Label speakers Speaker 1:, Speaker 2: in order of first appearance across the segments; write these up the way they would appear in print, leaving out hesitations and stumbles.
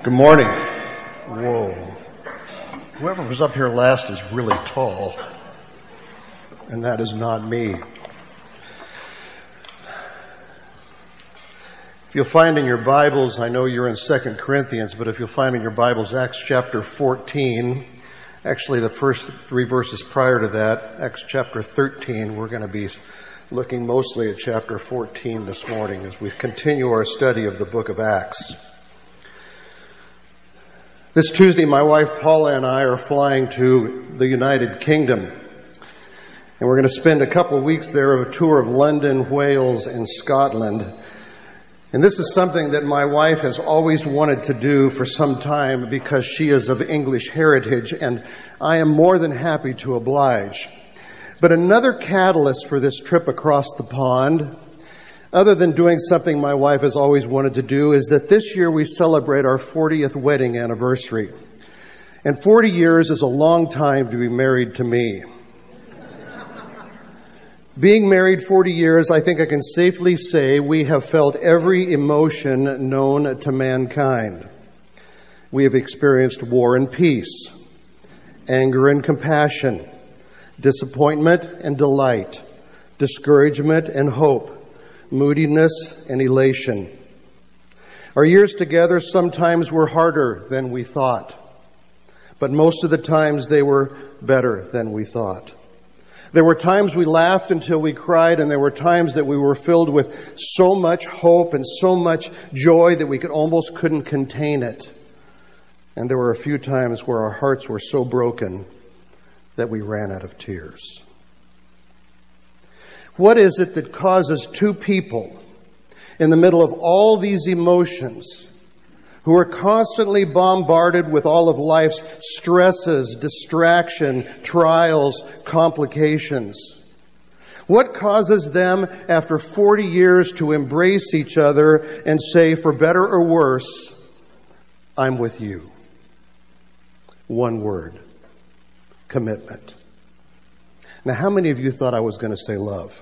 Speaker 1: Good morning. Whoa. Whoever was up here last is really tall. And that is not me. If you'll find in your Bibles, I know you're in 2 Corinthians, but if you'll find in your Bibles Acts chapter 14, actually the first 3 verses prior to that, Acts chapter 13, we're going to be looking mostly at chapter 14 this morning as we continue our study of the book of Acts. This Tuesday, my wife Paula and I are flying to the United Kingdom. And we're going to spend a couple of weeks there of a tour of London, Wales, and Scotland. And this is something that my wife has always wanted to do for some time because she is of English heritage, and I am more than happy to oblige. But another catalyst for this trip across the pond, other than doing something my wife has always wanted to do, is that this year we celebrate our 40th wedding anniversary. And 40 years is a long time to be married to me. Being married 40 years, I think I can safely say we have felt every emotion known to mankind. We have experienced war and peace, anger and compassion, disappointment and delight, discouragement and hope, moodiness and elation. Our years together sometimes were harder than we thought, but most of the times they were better than we thought. There were times we laughed until we cried, and there were times that we were filled with so much hope and so much joy that we almost couldn't contain it. And there were a few times where our hearts were so broken that we ran out of tears. What is it that causes two people in the middle of all these emotions, who are constantly bombarded with all of life's stresses, distraction, trials, complications? What causes them, after 40 years, to embrace each other and say, for better or worse, I'm with you? One word: commitment. Now, how many of you thought I was going to say love?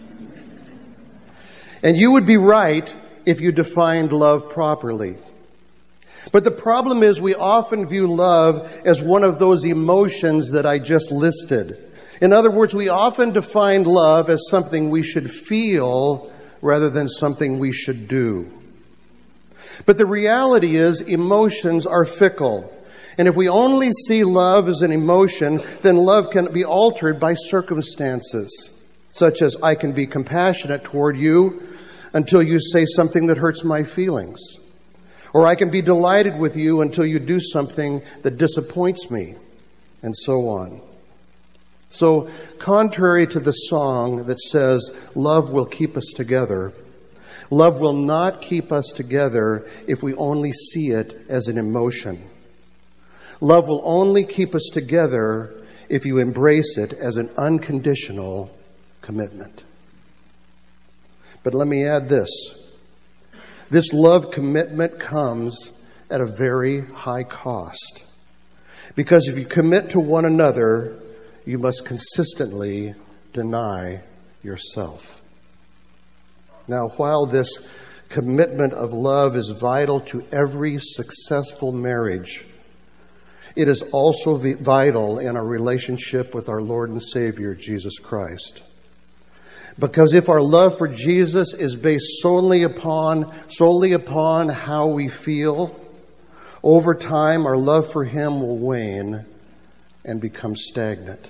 Speaker 1: And you would be right if you defined love properly. But the problem is we often view love as one of those emotions that I just listed. In other words, we often define love as something we should feel rather than something we should do. But the reality is emotions are fickle. And if we only see love as an emotion, then love can be altered by circumstances, such as I can be compassionate toward you until you say something that hurts my feelings. Or I can be delighted with you until you do something that disappoints me, and so on. So, contrary to the song that says, love will keep us together, love will not keep us together if we only see it as an emotion. Love will only keep us together if you embrace it as an unconditional commitment. But let me add this. This love commitment comes at a very high cost. Because if you commit to one another, you must consistently deny yourself. Now, while this commitment of love is vital to every successful marriage, it is also vital in our relationship with our Lord and Savior, Jesus Christ. Because if our love for Jesus is based solely upon how we feel, over time our love for Him will wane and become stagnant.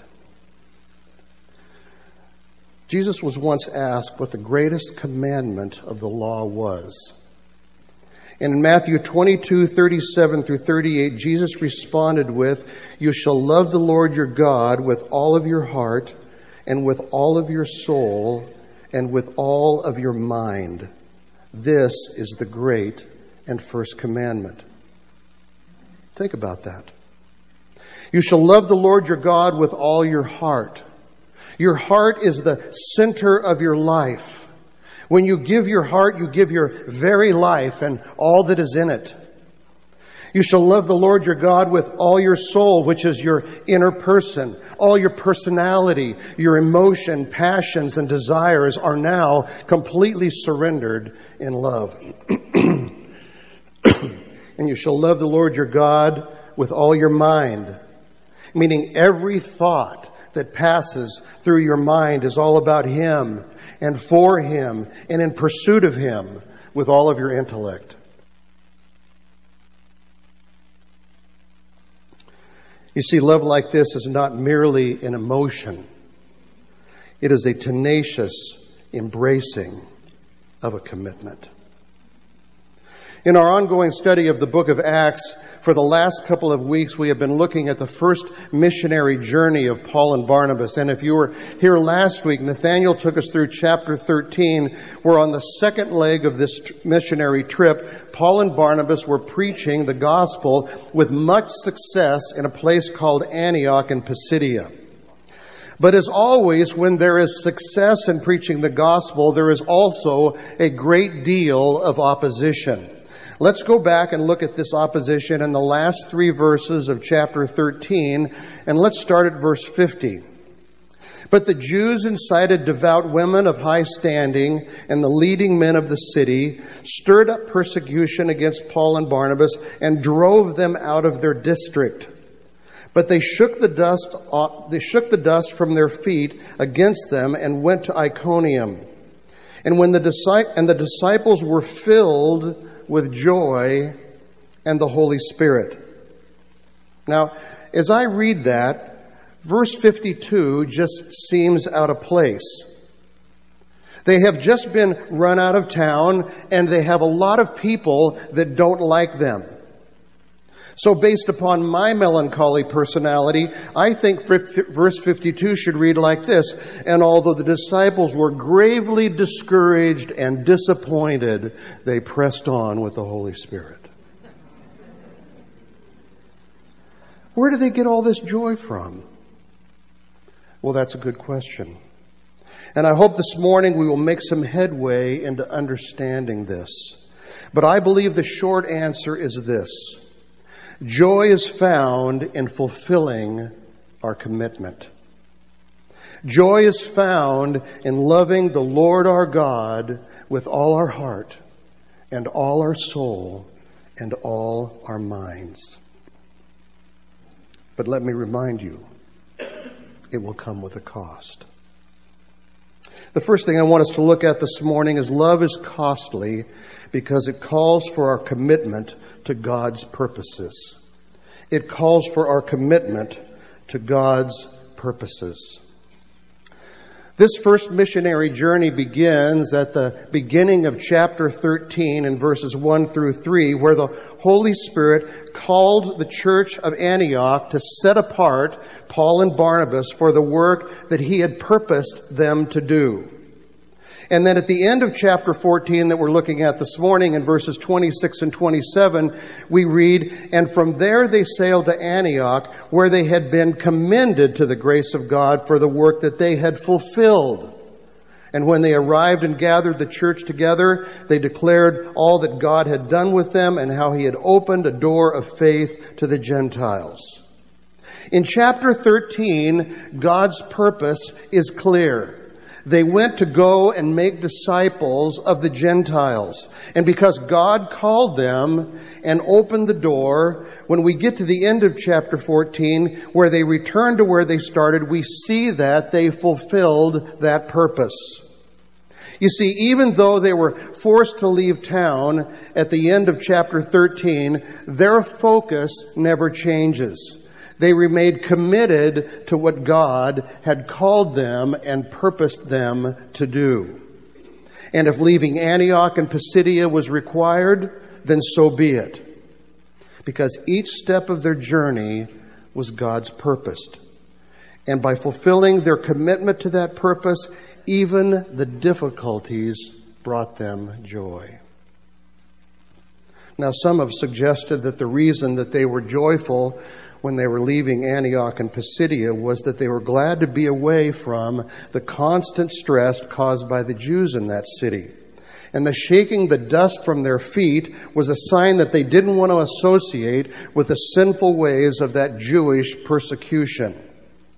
Speaker 1: Jesus was once asked what the greatest commandment of the law was. And in Matthew 22:37 through 38, Jesus responded with, "You shall love the Lord your God with all of your heart, and with all of your soul, and with all of your mind. This is the great and first commandment." Think about that. You shall love the Lord your God with all your heart. Your heart is the center of your life. When you give your heart, you give your very life and all that is in it. You shall love the Lord your God with all your soul, which is your inner person. All your personality, your emotion, passions, and desires are now completely surrendered in love. And you shall love the Lord your God with all your mind. Meaning every thought that passes through your mind is all about Him and for Him and in pursuit of Him with all of your intellect. You see, love like this is not merely an emotion. It is a tenacious embracing of a commitment. In our ongoing study of the book of Acts, for the last couple of weeks, we have been looking at the first missionary journey of Paul and Barnabas. And if you were here last week, Nathaniel took us through chapter 13, where on the second leg of this missionary trip, Paul and Barnabas were preaching the gospel with much success in a place called Antioch in Pisidia. But as always, when there is success in preaching the gospel, there is also a great deal of opposition. Let's go back and look at this opposition in the last 3 verses of chapter 13, and let's start at verse 50. But the Jews incited devout women of high standing and the leading men of the city, stirred up persecution against Paul and Barnabas, and drove them out of their district. But they shook the dust from their feet against them and went to Iconium. And when the disciples were filled with joy and the Holy Spirit. Now, as I read that, verse 52 just seems out of place. They have just been run out of town, and they have a lot of people that don't like them. So based upon my melancholy personality, I think verse 52 should read like this: and although the disciples were gravely discouraged and disappointed, they pressed on with the Holy Spirit. Where do they get all this joy from? Well, that's a good question. And I hope this morning we will make some headway into understanding this. But I believe the short answer is this: joy is found in fulfilling our commitment. Joy is found in loving the Lord our God with all our heart and all our soul and all our minds. But let me remind you, it will come with a cost. The first thing I want us to look at this morning is love is costly because it calls for our commitment to God's purposes. It calls for our commitment to God's purposes. This first missionary journey begins at the beginning of chapter 13 in verses 1 through 3, where the Holy Spirit called the church of Antioch to set apart Paul and Barnabas for the work that He had purposed them to do. And then at the end of chapter 14 that we're looking at this morning in verses 26 and 27, we read, and from there they sailed to Antioch, where they had been commended to the grace of God for the work that they had fulfilled. And when they arrived and gathered the church together, they declared all that God had done with them and how He had opened a door of faith to the Gentiles. In chapter 13, God's purpose is clear. They went to go and make disciples of the Gentiles. And because God called them and opened the door, when we get to the end of chapter 14, where they return to where they started, we see that they fulfilled that purpose. You see, even though they were forced to leave town at the end of chapter 13, their focus never changes. They remained committed to what God had called them and purposed them to do. And if leaving Antioch and Pisidia was required, then so be it. Because each step of their journey was God's purpose. And by fulfilling their commitment to that purpose, even the difficulties brought them joy. Now, some have suggested that the reason that they were joyful when they were leaving Antioch and Pisidia was that they were glad to be away from the constant stress caused by the Jews in that city. And the shaking the dust from their feet was a sign that they didn't want to associate with the sinful ways of that Jewish persecution.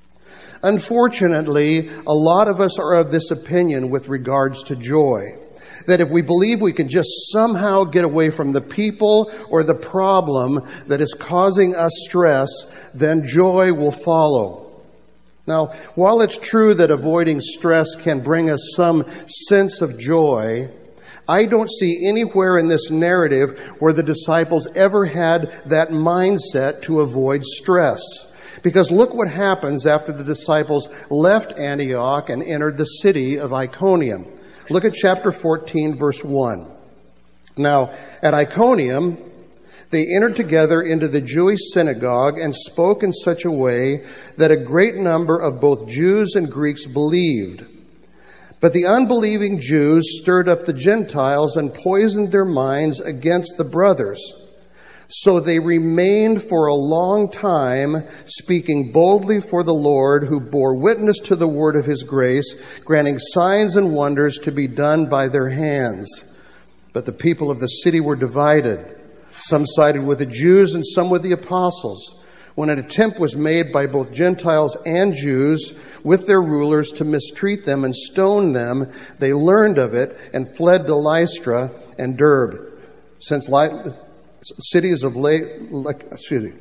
Speaker 1: Unfortunately, a lot of us are of this opinion with regards to joy. That if we believe we can just somehow get away from the people or the problem that is causing us stress, then joy will follow. Now, while it's true that avoiding stress can bring us some sense of joy, I don't see anywhere in this narrative where the disciples ever had that mindset to avoid stress. Because look what happens after the disciples left Antioch and entered the city of Iconium. Look at chapter 14, verse 1. Now, at Iconium, they entered together into the Jewish synagogue and spoke in such a way that a great number of both Jews and Greeks believed. But the unbelieving Jews stirred up the Gentiles and poisoned their minds against the brothers. So they remained for a long time, speaking boldly for the Lord, who bore witness to the word of his grace, granting signs and wonders to be done by their hands. But the people of the city were divided. Some sided with the Jews and some with the apostles. When an attempt was made by both Gentiles and Jews with their rulers to mistreat them and stone them, they learned of it and fled to Lystra and Derbe, since cities of Lycaonia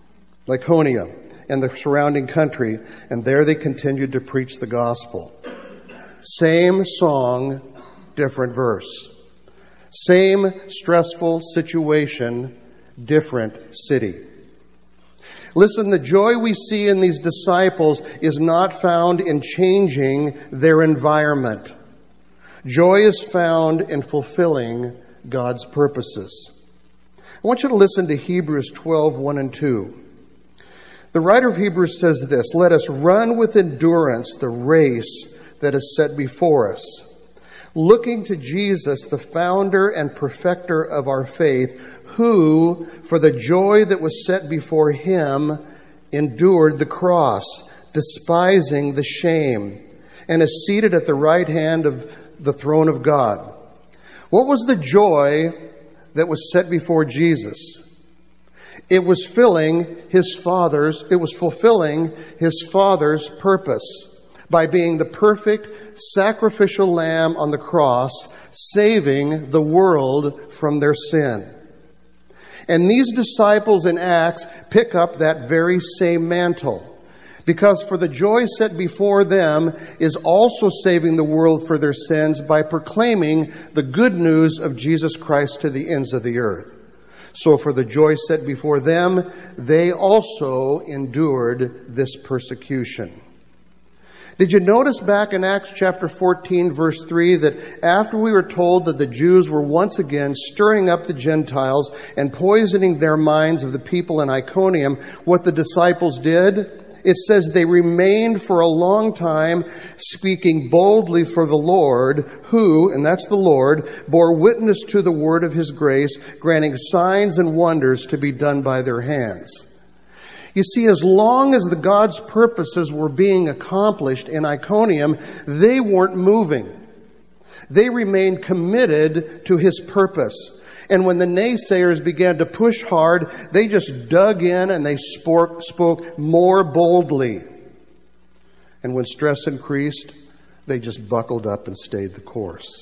Speaker 1: and the surrounding country, and there they continued to preach the gospel. Same song, different verse. Same stressful situation, different city. Listen, the joy we see in these disciples is not found in changing their environment. Joy is found in fulfilling God's purposes. I want you to listen to Hebrews 12, 1 and 2. The writer of Hebrews says this, "Let us run with endurance the race that is set before us, looking to Jesus, the founder and perfecter of our faith, who, for the joy that was set before him, endured the cross, despising the shame, and is seated at the right hand of the throne of God." What was the joy that was set before Jesus? It was fulfilling his Father's purpose by being the perfect sacrificial lamb on the cross, saving the world from their sin. And these disciples in Acts pick up that very same mantle, because for the joy set before them is also saving the world for their sins by proclaiming the good news of Jesus Christ to the ends of the earth. So for the joy set before them, they also endured this persecution. Did you notice back in Acts chapter 14, verse 3, that after we were told that the Jews were once again stirring up the Gentiles and poisoning their minds of the people in Iconium, what the disciples did? It says they remained for a long time, speaking boldly for the Lord, who, and that's the Lord, bore witness to the word of his grace, granting signs and wonders to be done by their hands. You see, as long as the God's purposes were being accomplished in Iconium, they weren't moving. They remained committed to his purpose. And when the naysayers began to push hard, they just dug in and they spoke more boldly. And when stress increased, they just buckled up and stayed the course.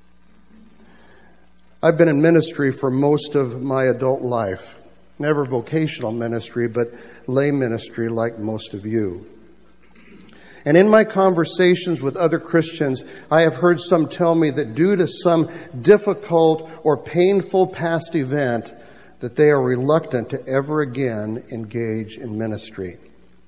Speaker 1: I've been in ministry for most of my adult life. Never vocational ministry, but lay ministry like most of you. And in my conversations with other Christians, I have heard some tell me that due to some difficult or painful past event, that they are reluctant to ever again engage in ministry.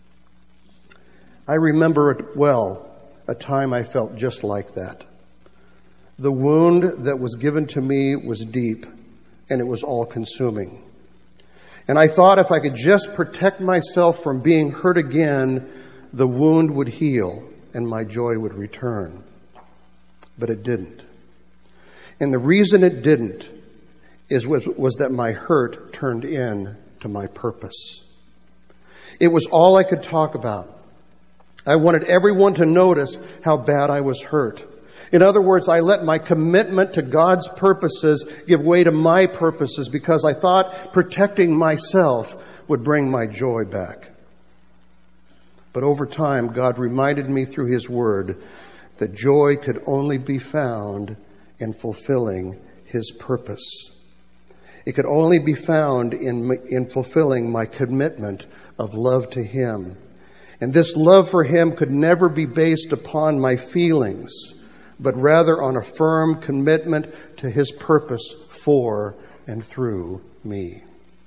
Speaker 1: I remember it well, a time I felt just like that. The wound that was given to me was deep, and it was all-consuming. And I thought if I could just protect myself from being hurt again, the wound would heal and my joy would return. But it didn't. And the reason it didn't was that my hurt turned into my purpose. It was all I could talk about. I wanted everyone to notice how bad I was hurt. In other words, I let my commitment to God's purposes give way to my purposes because I thought protecting myself would bring my joy back. But over time, God reminded me through His Word that joy could only be found in fulfilling His purpose. It could only be found in fulfilling my commitment of love to Him. And this love for Him could never be based upon my feelings, but rather on a firm commitment to His purpose for and through me.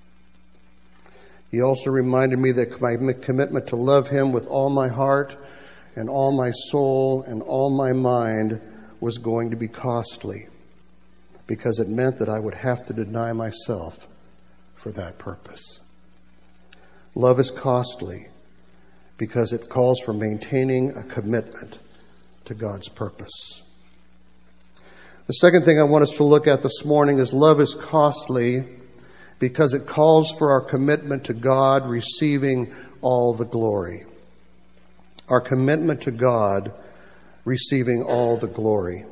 Speaker 1: He also reminded me that my commitment to love Him with all my heart and all my soul and all my mind was going to be costly, because it meant that I would have to deny myself for that purpose. Love is costly because it calls for maintaining a commitment to God's purpose. The second thing I want us to look at this morning is love is costly because it calls for our commitment to God receiving all the glory. Our commitment to God receiving all the glory.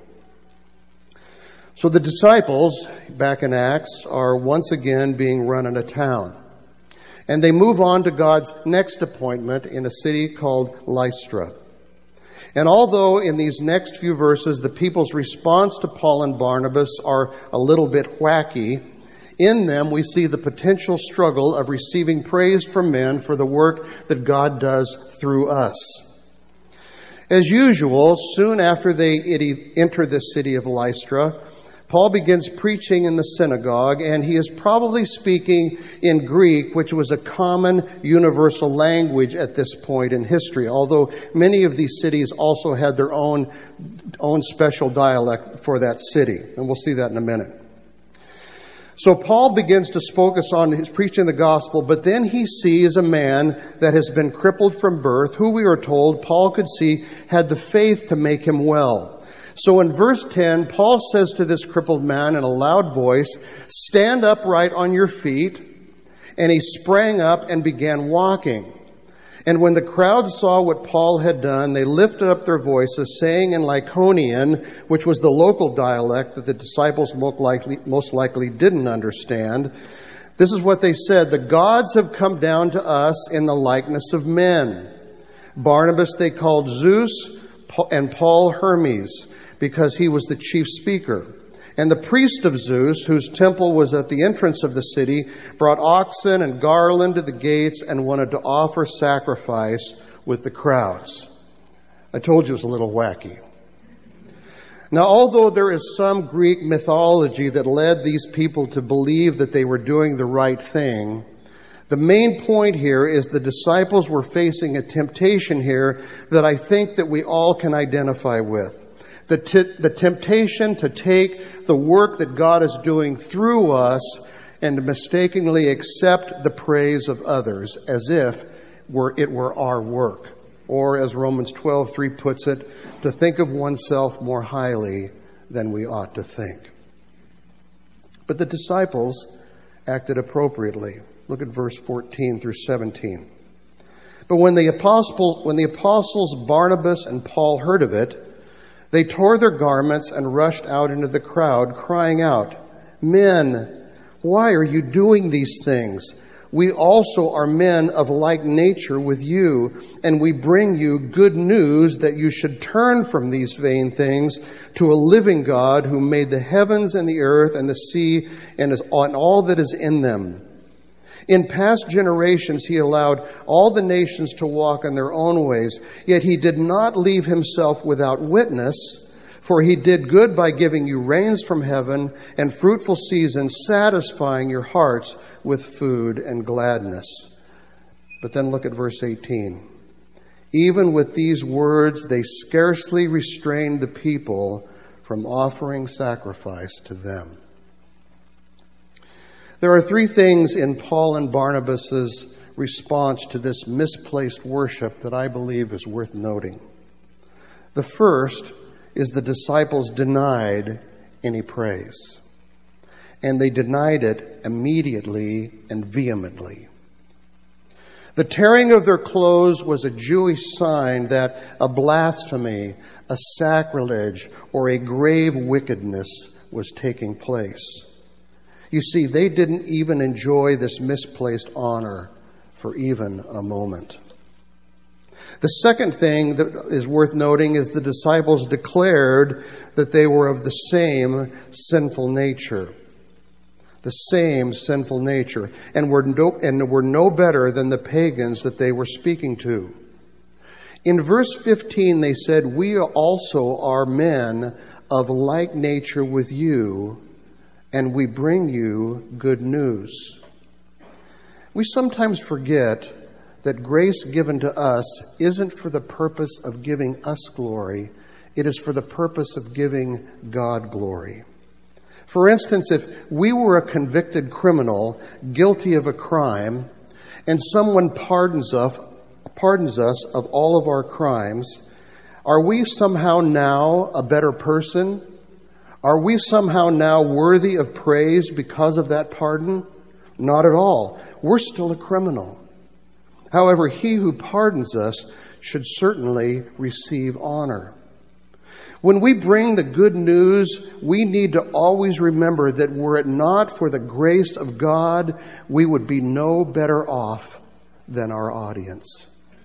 Speaker 1: So the disciples, back in Acts, are once again being run in a town. And they move on to God's next appointment in a city called Lystra. And although in these next few verses the people's response to Paul and Barnabas are a little bit wacky, in them we see the potential struggle of receiving praise from men for the work that God does through us. As usual, soon after they enter the city of Lystra, Paul begins preaching in the synagogue, and he is probably speaking in Greek, which was a common universal language at this point in history, although many of these cities also had their own special dialect for that city. And we'll see that in a minute. So Paul begins to focus on his preaching the gospel, but then he sees a man that has been crippled from birth, who we are told Paul could see had the faith to make him well. So in verse 10, Paul says to this crippled man in a loud voice, "Stand upright on your feet." And he sprang up and began walking. And when the crowd saw what Paul had done, they lifted up their voices, saying in Lycaonian, which was the local dialect that the disciples most likely didn't understand, this is what they said: "The gods have come down to us in the likeness of men." Barnabas they called Zeus, and Paul Hermes, because he was the chief speaker. And the priest of Zeus, whose temple was at the entrance of the city, brought oxen and garland to the gates and wanted to offer sacrifice with the crowds. I told you it was a little wacky. Now, although there is some Greek mythology that led these people to believe that they were doing the right thing, the main point here is the disciples were facing a temptation here that I think that we all can identify with. The temptation to take the work that God is doing through us and to mistakenly accept the praise of others as if it were our work. Or, as Romans 12:3 puts it, to think of oneself more highly than we ought to think. But the disciples acted appropriately. Look at verse 14 through 17. But when the apostles Barnabas and Paul heard of it, they tore their garments and rushed out into the crowd, crying out, "Men, why are you doing these things? We also are men of like nature with you, and we bring you good news that you should turn from these vain things to a living God who made the heavens and the earth and the sea and all that is in them. In past generations, He allowed all the nations to walk in their own ways, yet He did not leave Himself without witness, for He did good by giving you rains from heaven and fruitful seasons, satisfying your hearts with food and gladness." But then look at verse 18. Even with these words, they scarcely restrained the people from offering sacrifice to them. There are three things in Paul and Barnabas' response to this misplaced worship that I believe is worth noting. The first is the disciples denied any praise. And they denied it immediately and vehemently. The tearing of their clothes was a Jewish sign that a blasphemy, a sacrilege, or a grave wickedness was taking place. You see, they didn't even enjoy this misplaced honor for even a moment. The second thing that is worth noting is the disciples declared that they were of the same sinful nature. The same sinful nature. And were no better than the pagans that they were speaking to. In verse 15 they said, "We also are men of like nature with you, and we bring you good news." We sometimes forget that grace given to us isn't for the purpose of giving us glory. It is for the purpose of giving God glory. For instance, if we were a convicted criminal guilty of a crime, and someone pardons us of all of our crimes, are we somehow now a better person? Are we somehow now worthy of praise because of that pardon? Not at all. We're still a criminal. However, he who pardons us should certainly receive honor. When we bring the good news, we need to always remember that were it not for the grace of God, we would be no better off than our audience.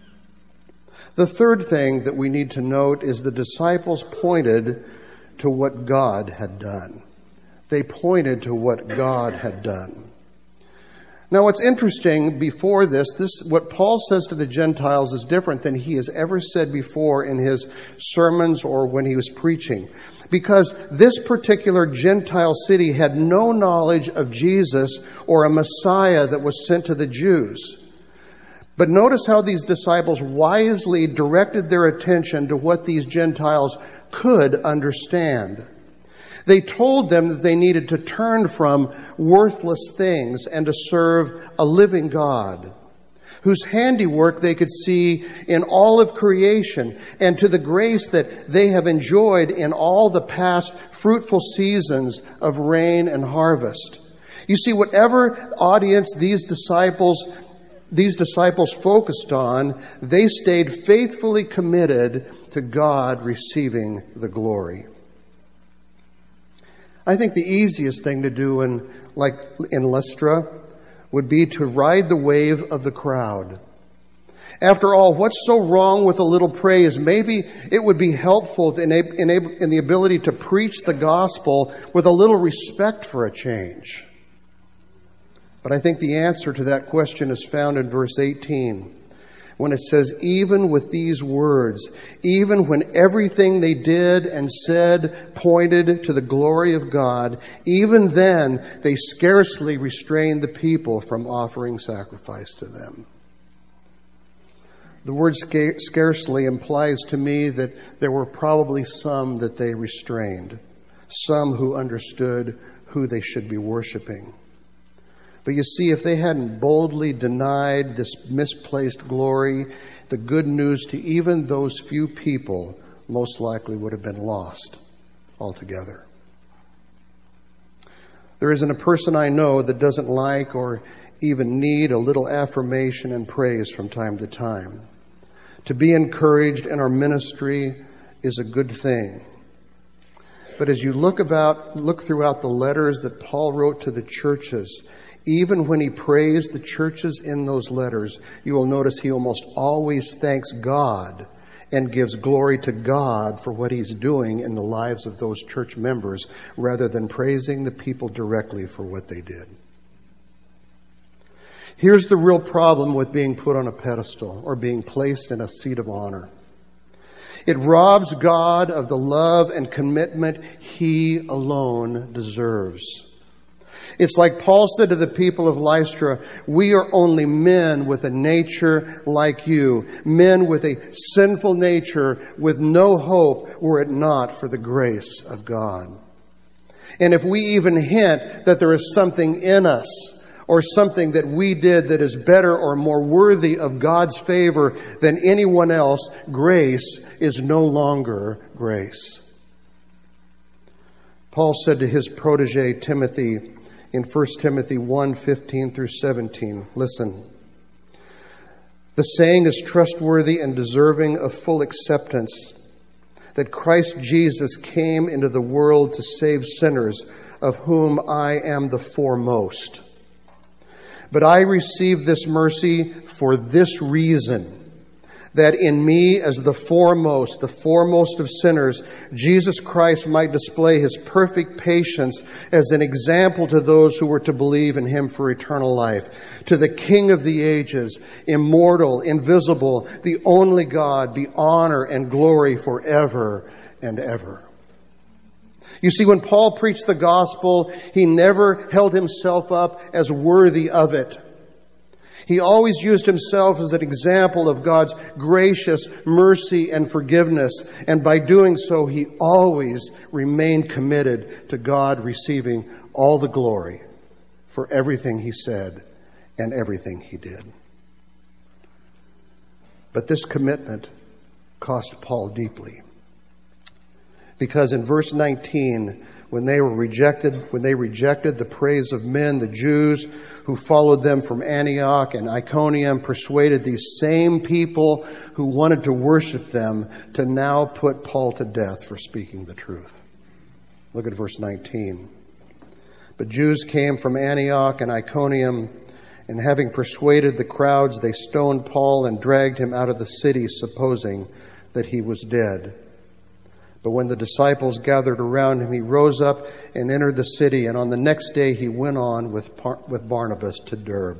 Speaker 1: The third thing that we need to note is the disciples pointed to what God had done. They pointed to what God had done. Now, what's interesting before this, what Paul says to the Gentiles is different than he has ever said before in his sermons or when he was preaching. Because this particular Gentile city had no knowledge of Jesus or a Messiah that was sent to the Jews. But notice how these disciples wisely directed their attention to what these Gentiles could understand. They told them that they needed to turn from worthless things and to serve a living God, whose handiwork they could see in all of creation, and to the grace that they have enjoyed in all the past fruitful seasons of rain and harvest. You see, whatever audience these disciples focused on, they stayed faithfully committed to God receiving the glory. I think the easiest thing to do in Lystra would be to ride the wave of the crowd. After all, what's so wrong with a little praise? Maybe it would be helpful in the ability to preach the gospel with a little respect for a change. But I think the answer to that question is found in verse 18. When it says, even with these words, even when everything they did and said pointed to the glory of God, even then they scarcely restrained the people from offering sacrifice to them. The word scarcely implies to me that there were probably some that they restrained, some who understood who they should be worshiping. But you see, if they hadn't boldly denied this misplaced glory, the good news to even those few people most likely would have been lost altogether. There isn't a person I know that doesn't like or even need a little affirmation and praise from time to time. To be encouraged in our ministry is a good thing. But as you look throughout the letters that Paul wrote to the churches, even when he praised the churches in those letters, you will notice he almost always thanks God and gives glory to God for what he's doing in the lives of those church members, rather than praising the people directly for what they did. Here's the real problem with being put on a pedestal or being placed in a seat of honor. It robs God of the love and commitment he alone deserves. It's like Paul said to the people of Lystra, we are only men with a nature like you, men with a sinful nature with no hope were it not for the grace of God. And if we even hint that there is something in us or something that we did that is better or more worthy of God's favor than anyone else, grace is no longer grace. Paul said to his protege Timothy, in 1 Timothy 1:15 through 17, listen. The saying is trustworthy and deserving of full acceptance, that Christ Jesus came into the world to save sinners, of whom I am the foremost. But I received this mercy for this reason, that in me as the foremost of sinners, Jesus Christ might display his perfect patience as an example to those who were to believe in him for eternal life. To the King of the ages, immortal, invisible, the only God, be honor and glory forever and ever. You see, when Paul preached the gospel, he never held himself up as worthy of it. He always used himself as an example of God's gracious mercy and forgiveness. And by doing so, he always remained committed to God receiving all the glory for everything he said and everything he did. But this commitment cost Paul deeply. Because in verse 19, when they rejected the praise of men, the Jews who followed them from Antioch and Iconium persuaded these same people who wanted to worship them to now put Paul to death for speaking the truth. Look at verse 19. But Jews came from Antioch and Iconium, and having persuaded the crowds, they stoned Paul and dragged him out of the city, supposing that he was dead. But when the disciples gathered around him, he rose up and entered the city, and on the next day he went on with Barnabas to Derbe.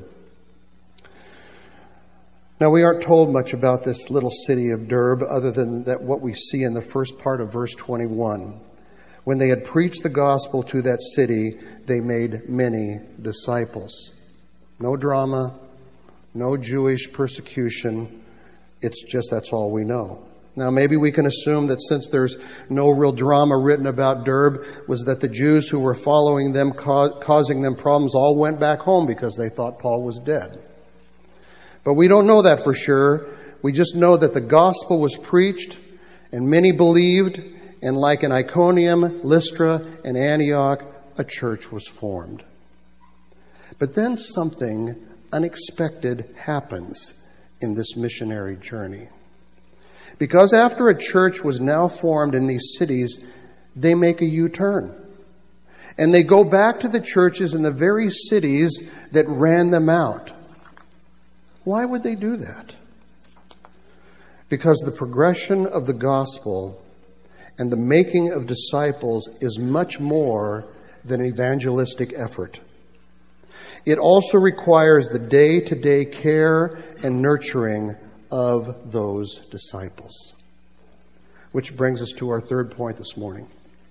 Speaker 1: Now, we aren't told much about this little city of Derbe other than that what we see in the first part of verse 21. When they had preached the gospel to that city, they made many disciples. No drama, no Jewish persecution. It's just that's all we know. Now, maybe we can assume that since there's no real drama written about Derbe, was that the Jews who were following them, causing them problems, all went back home because they thought Paul was dead. But we don't know that for sure. We just know that the gospel was preached and many believed, and like in Iconium, Lystra, and Antioch, a church was formed. But then something unexpected happens in this missionary journey. Because after a church was now formed in these cities, they make a U-turn. And they go back to the churches in the very cities that ran them out. Why would they do that? Because the progression of the gospel and the making of disciples is much more than an evangelistic effort. It also requires the day-to-day care and nurturing of those disciples. Which brings us to our third point this morning.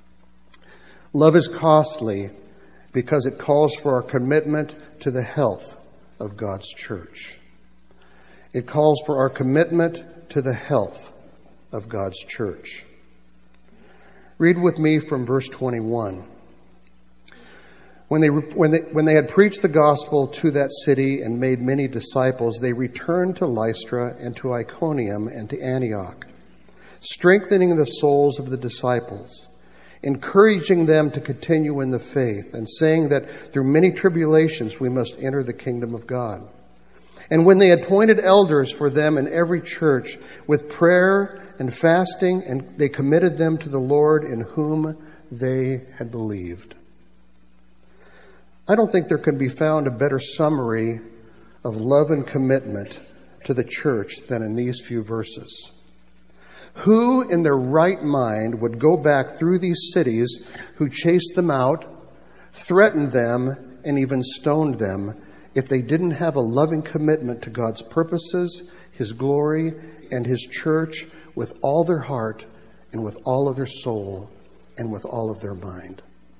Speaker 1: Love is costly because it calls for our commitment to the health of God's church. It calls for our commitment to the health of God's church. Read with me from verse 21. When they had preached the gospel to that city and made many disciples, they returned to Lystra and to Iconium and to Antioch, strengthening the souls of the disciples, encouraging them to continue in the faith, and saying that through many tribulations we must enter the kingdom of God. And when they had appointed elders for them in every church, with prayer and fasting, and they committed them to the Lord in whom they had believed. I don't think there can be found a better summary of love and commitment to the church than in these few verses. Who in their right mind would go back through these cities who chased them out, threatened them, and even stoned them if they didn't have a loving commitment to God's purposes, His glory, and His church with all their heart and with all of their soul and with all of their mind?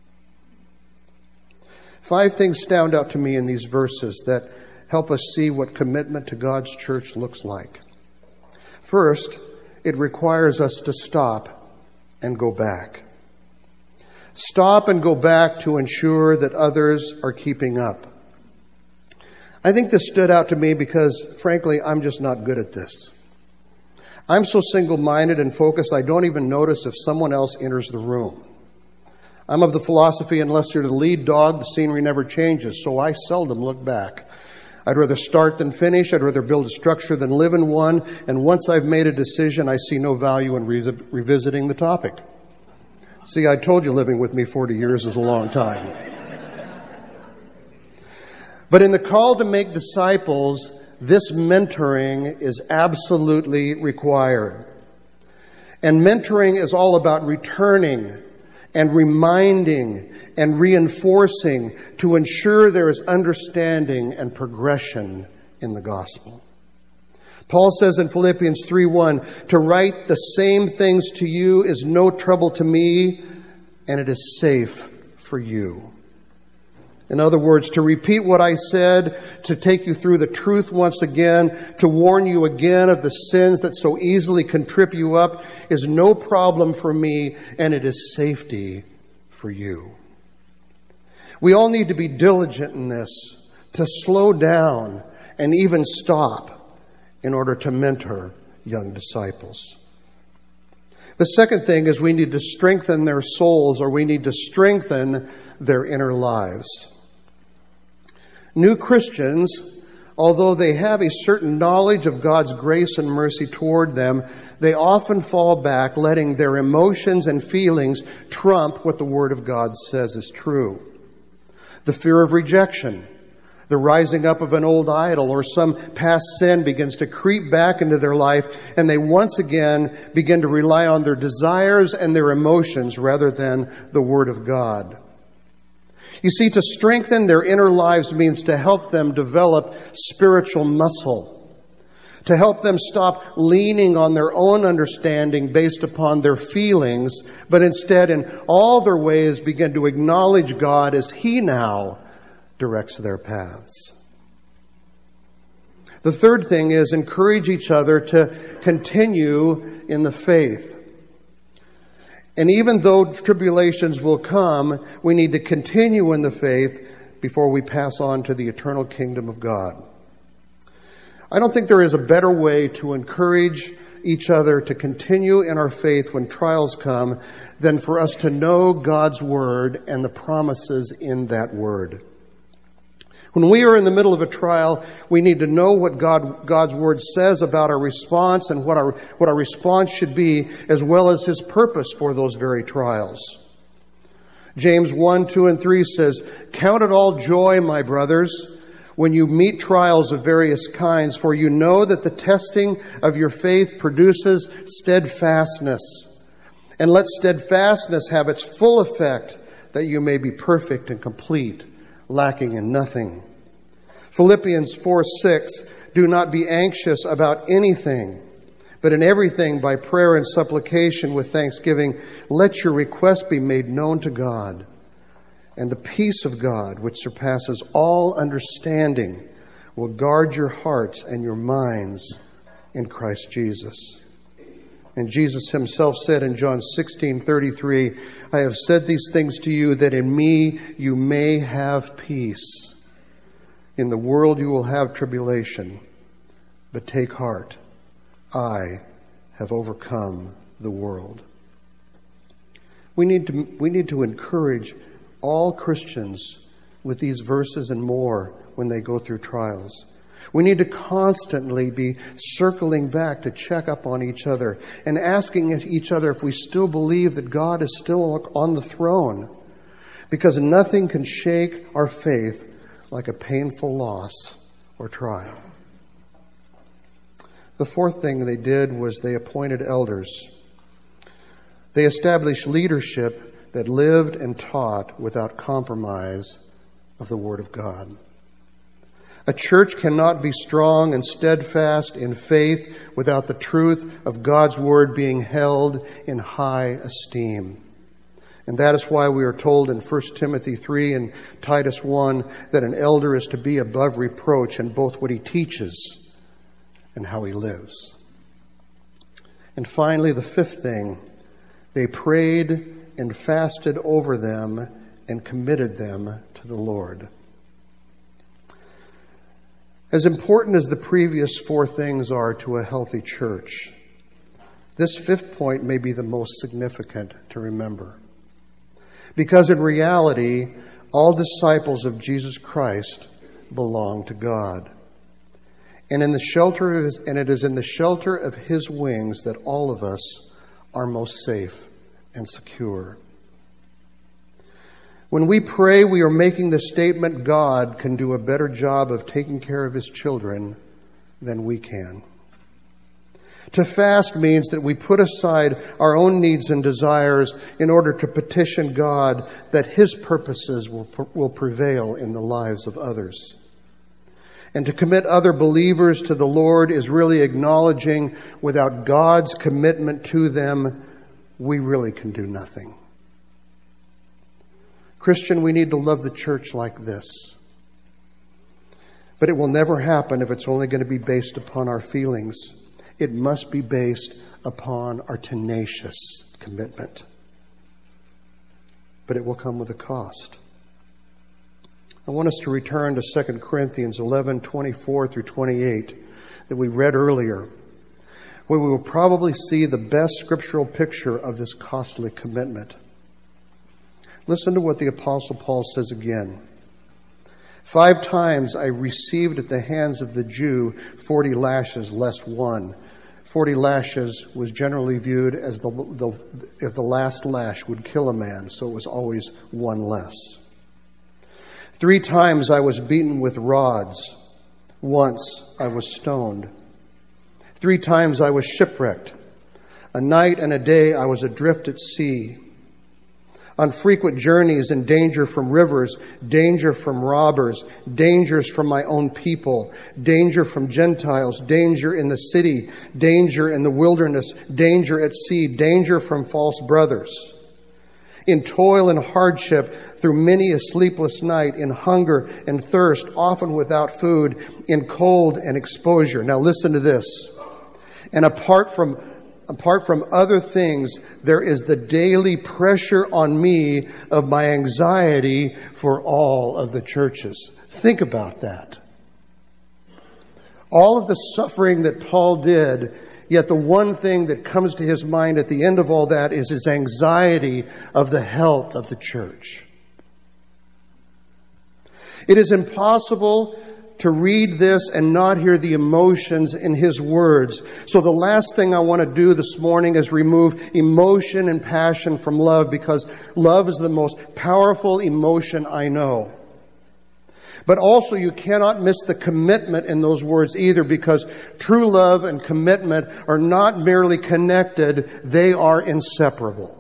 Speaker 1: 5 things stand out to me in these verses that help us see what commitment to God's church looks like. First, it requires us to stop and go back. Stop and go back to ensure that others are keeping up. I think this stood out to me because, frankly, I'm just not good at this. I'm so single-minded and focused, I don't even notice if someone else enters the room. I'm of the philosophy, unless you're the lead dog, the scenery never changes, so I seldom look back. I'd rather start than finish. I'd rather build a structure than live in one. And once I've made a decision, I see no value in revisiting the topic. See, I told you living with me 40 years is a long time. But in the call to make disciples, this mentoring is absolutely required. And mentoring is all about returning and reminding and reinforcing to ensure there is understanding and progression in the gospel. Paul says in Philippians 3:1, to write the same things to you is no trouble to me, and it is safe for you. In other words, to repeat what I said, to take you through the truth once again, to warn you again of the sins that so easily can trip you up is no problem for me, and it is safety for you. We all need to be diligent in this, to slow down and even stop in order to mentor young disciples. The second thing is we need to strengthen their souls, or we need to strengthen their inner lives. New Christians, although they have a certain knowledge of God's grace and mercy toward them, they often fall back, letting their emotions and feelings trump what the Word of God says is true. The fear of rejection, the rising up of an old idol or some past sin begins to creep back into their life, and they once again begin to rely on their desires and their emotions rather than the Word of God. You see, to strengthen their inner lives means to help them develop spiritual muscle, to help them stop leaning on their own understanding based upon their feelings, but instead in all their ways begin to acknowledge God as He now directs their paths. The third thing is encourage each other to continue in the faith. And even though tribulations will come, we need to continue in the faith before we pass on to the eternal kingdom of God. I don't think there is a better way to encourage each other to continue in our faith when trials come than for us to know God's Word and the promises in that Word. When we are in the middle of a trial, we need to know what God's Word says about our response and what our response should be, as well as His purpose for those very trials. James 1, 2, and 3 says, count it all joy, my brothers, when you meet trials of various kinds, for you know that the testing of your faith produces steadfastness. And let steadfastness have its full effect, that you may be perfect and complete, lacking in nothing. Philippians 4:6, do not be anxious about anything, but in everything by prayer and supplication with thanksgiving, let your requests be made known to God. And the peace of God, which surpasses all understanding, will guard your hearts and your minds in Christ Jesus. And Jesus Himself said in John 16:33, I have said these things to you that in me you may have peace. In the world you will have tribulation, but take heart. I have overcome the world. We need to encourage all Christians with these verses and more when they go through trials. We need to constantly be circling back to check up on each other and asking each other if we still believe that God is still on the throne, because nothing can shake our faith like a painful loss or trial. The fourth thing they did was they appointed elders. They established leadership that lived and taught without compromise of the Word of God. A church cannot be strong and steadfast in faith without the truth of God's Word being held in high esteem. And that is why we are told in 1 Timothy 3 and Titus 1 that an elder is to be above reproach in both what he teaches and how he lives. And finally, the fifth thing, they prayed and fasted over them and committed them to the Lord. As important as the previous four things are to a healthy church, this fifth point may be the most significant to remember. Because in reality, all disciples of Jesus Christ belong to God. And it is in the shelter of His wings that all of us are most safe and secure. When we pray, we are making the statement God can do a better job of taking care of His children than we can. To fast means that we put aside our own needs and desires in order to petition God that His purposes will prevail in the lives of others. And to commit other believers to the Lord is really acknowledging without God's commitment to them, we really can do nothing. Christian, we need to love the church like this. But it will never happen if it's only going to be based upon our feelings. It must be based upon our tenacious commitment. But it will come with a cost. I want us to return to 2 Corinthians 11:24 through 28 that we read earlier, where we will probably see the best scriptural picture of this costly commitment. Listen to what the Apostle Paul says again. 5 times I received at the hands of the Jew 40 lashes less one. 40 lashes was generally viewed as if the last lash would kill a man, so it was always one less. 3 times I was beaten with rods. Once I was stoned. 3 times I was shipwrecked. A night and a day I was adrift at sea. On frequent journeys in danger from rivers, danger from robbers, dangers from my own people, danger from Gentiles, danger in the city, danger in the wilderness, danger at sea, danger from false brothers. In toil and hardship, through many a sleepless night, in hunger and thirst, often without food, in cold and exposure. Now listen to this. And apart from other things, there is the daily pressure on me of my anxiety for all of the churches. Think about that. All of the suffering that Paul did, yet the one thing that comes to his mind at the end of all that is his anxiety of the health of the church. It is impossible to read this and not hear the emotions in his words. So the last thing I want to do this morning is remove emotion and passion from love, because love is the most powerful emotion I know. But also you cannot miss the commitment in those words either, because true love and commitment are not merely connected, they are inseparable.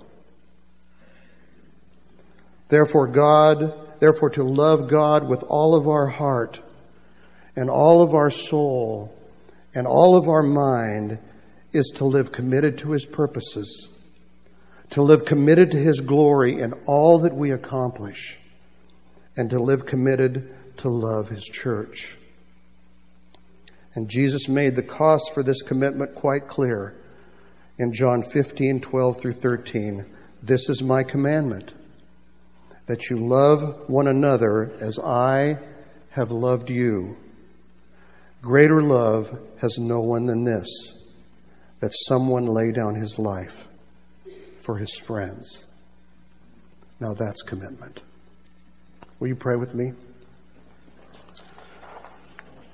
Speaker 1: Therefore to love God with all of our heart and all of our soul and all of our mind is to live committed to His purposes, to live committed to His glory in all that we accomplish, and to live committed to love His church. And Jesus made the cost for this commitment quite clear in John 15:12 through 13. This is my commandment, that you love one another as I have loved you. Greater love has no one than this, that someone lay down his life for his friends. Now that's commitment. Will you pray with me?